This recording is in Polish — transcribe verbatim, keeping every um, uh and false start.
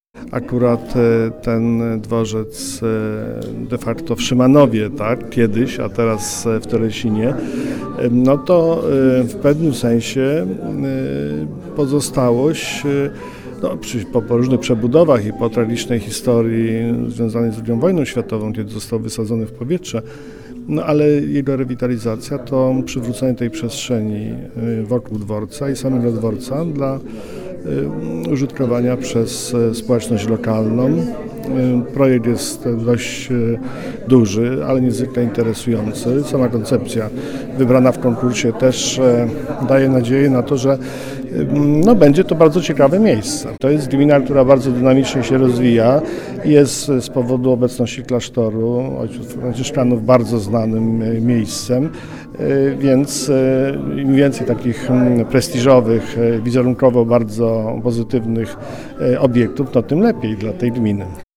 Akurat ten dworzec de facto w Szymanowie, tak, kiedyś, a teraz w Teresinie, no to w pewnym sensie pozostałość, no, przy, po, po różnych przebudowach i po tragicznej historii związanej z drugą wojną światową, kiedy został wysadzony w powietrze, no ale jego rewitalizacja to przywrócenie tej przestrzeni wokół dworca i samego dworca dla użytkowania przez społeczność lokalną. Projekt jest dość duży, ale niezwykle interesujący. Sama koncepcja wybrana w konkursie też daje nadzieję na to, że no, będzie to bardzo ciekawe miejsce. To jest gmina, która bardzo dynamicznie się rozwija. Jest z powodu obecności klasztoru ojców franciszkanów bardzo znanym miejscem, więc im więcej takich prestiżowych, wizerunkowo bardzo pozytywnych obiektów, to tym lepiej dla tej gminy.